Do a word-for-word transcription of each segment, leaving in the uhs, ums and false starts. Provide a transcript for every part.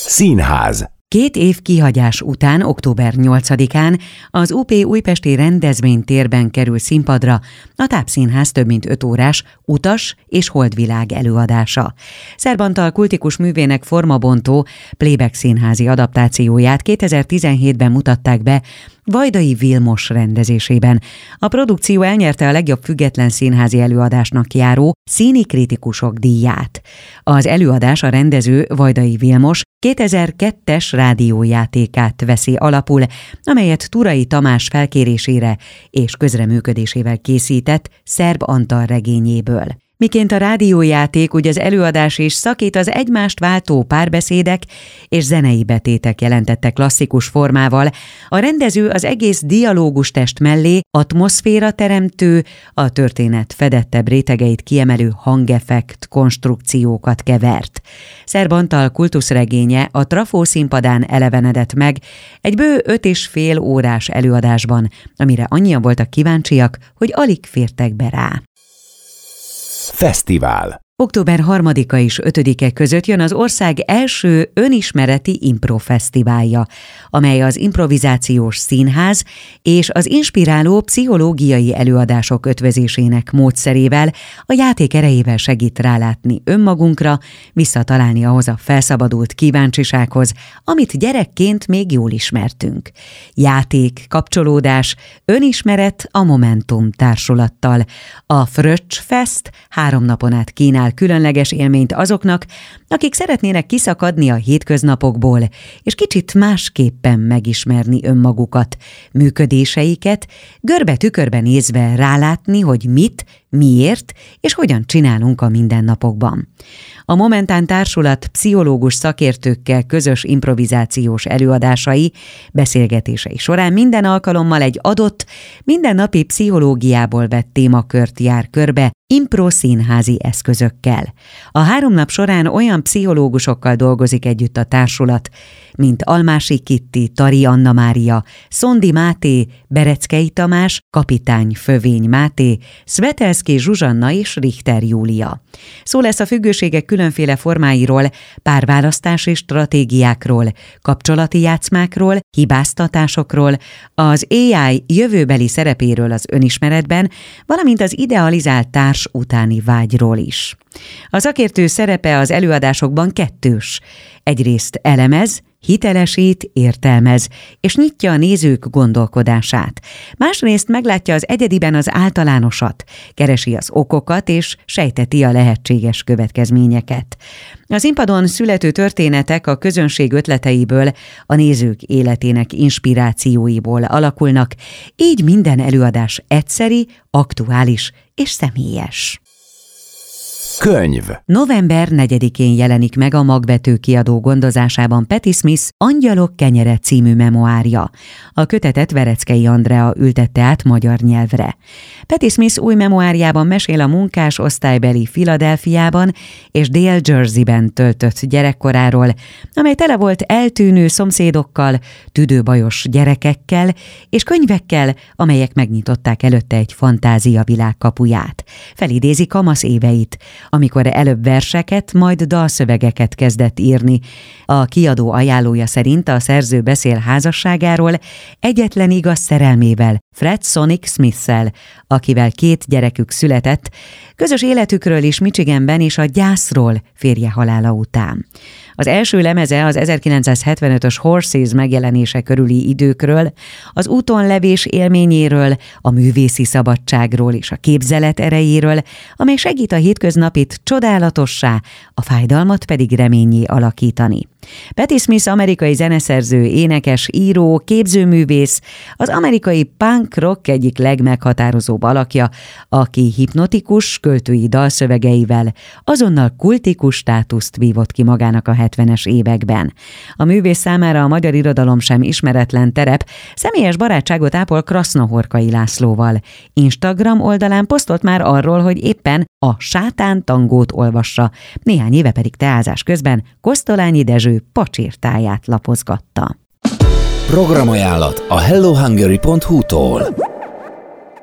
Színház. Két év kihagyás után, október nyolcadikán az u pé Újpesti Rendezvénytérben kerül színpadra a Tápszínház több mint öt órás Utas és Holdvilág előadása. Szerb Antal kultikus művének formabontó playback színházi adaptációját kétezer-tizenhétben mutatták be Vajdai Vilmos rendezésében. A produkció elnyerte a legjobb független színházi előadásnak járó Színi Kritikusok díját. Az előadás a rendező Vajdai Vilmos kétezer-kettes rádiójátékát veszi alapul, amelyet Turai Tamás felkérésére és közreműködésével készített Szerb Antal regényéből. Miként a rádiójáték, úgy az előadás is szakít az egymást váltó párbeszédek és zenei betétek jelentette klasszikus formával. A rendező az egész dialógus test mellé atmoszféra teremtő, a történet fedettebb rétegeit kiemelő hangeffekt konstrukciókat kevert. Szerb Antal kultuszregénye a Trafó színpadán elevenedett meg egy bő öt és fél órás előadásban, amire annyian voltak kíváncsiak, hogy alig fértek be rá. Fesztivál. október harmadika és ötödike között jön az ország első önismereti improfesztiválja, amely az improvizációs színház és az inspiráló pszichológiai előadások ötvözésének módszerével, a játék erejével segít rálátni önmagunkra, visszatalálni ahhoz a felszabadult kíváncsisághoz, amit gyerekként még jól ismertünk. Játék, kapcsolódás, önismeret a Momentum társulattal. A Fröccs Fest három napon át kínál különleges élményt azoknak, akik szeretnének kiszakadni a hétköznapokból, és kicsit másképpen megismerni önmagukat, működéseiket, görbe-tükörbe nézve rálátni, hogy mit, miért és hogyan csinálunk a mindennapokban. A Momentán társulat pszichológus szakértőkkel közös improvizációs előadásai, beszélgetései során minden alkalommal egy adott, mindennapi pszichológiából vett témakört jár körbe impro-színházi eszközökkel. A három nap során olyan pszichológusokkal dolgozik együtt a társulat, mint Almási Kitti, Tari Anna Mária, Szondi Máté, Bereckei Tamás, Kapitány Fövény Máté, Szvetelszky Zsuzsanna és Richter Júlia. Szó lesz a függőségek különféle formáiról, párválasztási stratégiákról, kapcsolati játszmákról, hibáztatásokról, az á i jövőbeli szerepéről az önismeretben, valamint az idealizált társ utáni vágyról is. A szakértő szerepe az előadásokban kettős. Egyrészt elemez, hitelesít, értelmez, és nyitja a nézők gondolkodását. Másrészt meglátja az egyediben az általánosat, keresi az okokat és sejteti a lehetséges következményeket. A színpadon születő történetek a közönség ötleteiből, a nézők életének inspirációiból alakulnak, így minden előadás egyszeri, aktuális és személyes. Könyv. november negyedikén jelenik meg a Magvető kiadó gondozásában Patti Smith Angyalok kenyere című memoárja. A kötetet Vereckei Andrea ültette át magyar nyelvre. Patti Smith új memoárjában mesél a munkás osztálybeli Philadelphiában és Dél-Jerseyben töltött gyerekkoráról, amely tele volt eltűnő szomszédokkal, tüdőbajos gyerekekkel és könyvekkel, amelyek megnyitották előtte egy fantáziavilág kapuját. Felidézi kamasz éveit, amikor előbb verseket, majd dalszövegeket kezdett írni. A kiadó ajánlója szerint a szerző beszél házasságáról, egyetlen igaz szerelmével, Fred Sonic Smith-szel, akivel két gyerekük született, közös életükről is Michiganben és a gyászról férje halála után. Az első lemeze az ezerkilencszázhetvenötös Horses megjelenése körüli időkről, az úton levés élményéről, a művészi szabadságról és a képzelet erejéről, amely segít a hétköznapit csodálatossá, a fájdalmat pedig reménnyé alakítani. Patti Smith amerikai zeneszerző, énekes, író, képzőművész, az amerikai punk rock egyik legmeghatározóbb alakja, aki hipnotikus költői dalszövegeivel azonnal kultikus státuszt vívott ki magának a hetvenes években. A művész számára a magyar irodalom sem ismeretlen terep, személyes barátságot ápol Krasznahorkai Lászlóval. Instagram oldalán posztolt már arról, hogy éppen a Sátán tangót olvassa, néhány éve pedig teázás közben Kosztolányi Dezső pacsirtáját lapozgatta. Programajánlat a hello hungary pont hu-tól.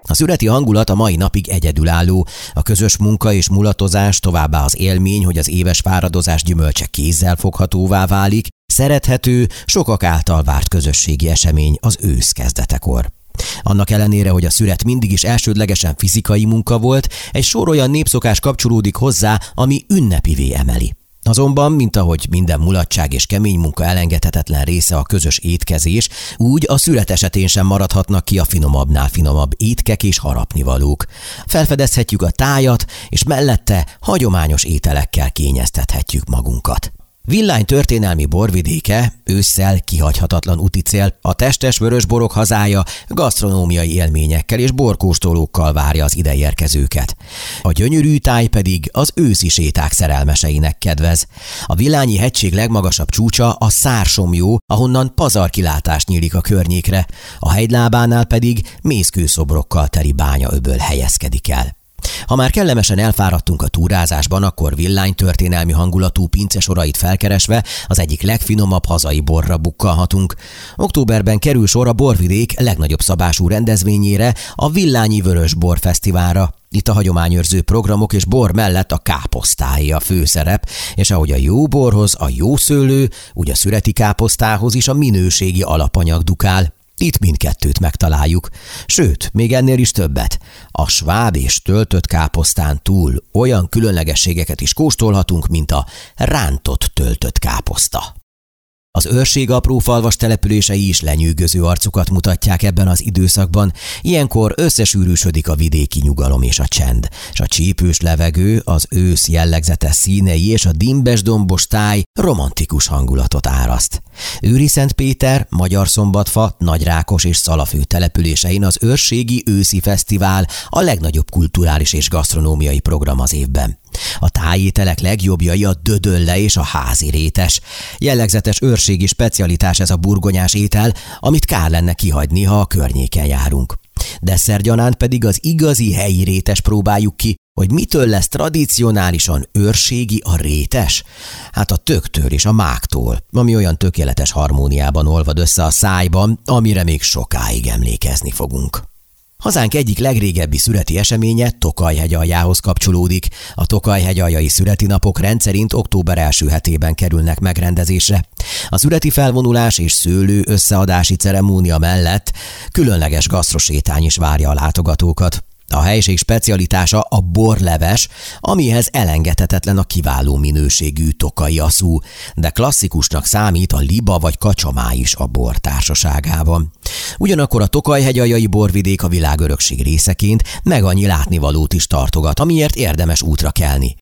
A szüreti hangulat a mai napig egyedülálló, a közös munka és mulatozás, továbbá az élmény, hogy az éves fáradozás gyümölcse kézzel foghatóvá válik, szerethető, sokak által várt közösségi esemény az ősz kezdetekor. Annak ellenére, hogy a szüret mindig is elsődlegesen fizikai munka volt, egy sor olyan népszokás kapcsolódik hozzá, ami ünnepivé emeli. Azonban, mint ahogy minden mulatság és kemény munka elengedhetetlen része a közös étkezés, úgy a szüret esetén sem maradhatnak ki a finomabbnál finomabb étkek és harapnivalók. Felfedezhetjük a tájat, és mellette hagyományos ételekkel kényeztethetjük magunkat. Villány történelmi borvidéke, ősszel kihagyhatatlan úticél, a testes vörösborok hazája gasztronómiai élményekkel és borkóstolókkal várja az ideérkezőket. A gyönyörű táj pedig az őszi séták szerelmeseinek kedvez. A Villányi hegység legmagasabb csúcsa a Szársomjó, ahonnan pazarkilátás nyílik a környékre, a hegylábánál pedig mészkőszobrokkal teli bányaöböl helyezkedik el. Ha már kellemesen elfáradtunk a túrázásban, akkor Villány történelmi hangulatú pincesorait felkeresve az egyik legfinomabb hazai borra bukkanhatunk. Októberben kerül sor a borvidék legnagyobb szabású rendezvényére, a Villányi Vörösbor Fesztiválra. Itt a hagyományőrző programok és bor mellett a káposztáé a főszerep, és ahogy a jó borhoz a jó szőlő, úgy a szüreti káposztához is a minőségi alapanyag dukál. Itt mindkettőt megtaláljuk. Sőt, még ennél is többet. A sváb és töltött káposztán túl olyan különlegességeket is kóstolhatunk, mint a rántott töltött káposzta. Az őrség apró falvas települései is lenyűgöző arcukat mutatják ebben az időszakban, ilyenkor összesűrűsödik a vidéki nyugalom és a csend, és a csípős levegő, az ősz jellegzetes színei és a dimbes-dombos táj romantikus hangulatot áraszt. Őriszentpéter, Magyarszombatfa, Nagyrákos és Szalafő településein az őrségi őszi fesztivál a legnagyobb kulturális és gasztronómiai program az évben. A tájételek legjobbjai a dödölle és a házi rétes. Jellegzetes őrségi specialitás ez a burgonyás étel, amit kár lenne kihagyni, ha a környéken járunk. Desszertgyanánt pedig az igazi helyi rétes próbáljuk ki, hogy mitől lesz tradicionálisan őrségi a rétes? Hát a töktől és a mágtól, ami olyan tökéletes harmóniában olvad össze a szájban, amire még sokáig emlékezni fogunk. Hazánk egyik legrégebbi szüreti eseménye Tokaj-hegyaljához kapcsolódik. A Tokaj-hegyaljai szüreti napok rendszerint október első hetében kerülnek megrendezésre. A szüreti felvonulás és szőlő összeadási ceremónia mellett különleges gasztrosétány is várja a látogatókat. A helység specialitása a borleves, amihez elengedhetetlen a kiváló minőségű tokai aszú, de klasszikusnak számít a liba vagy kacsamá is a bor társaságában. Ugyanakkor a Tokaj-hegyaljai borvidék a világörökség részeként meg annyi látnivalót is tartogat, amiért érdemes útra kelni.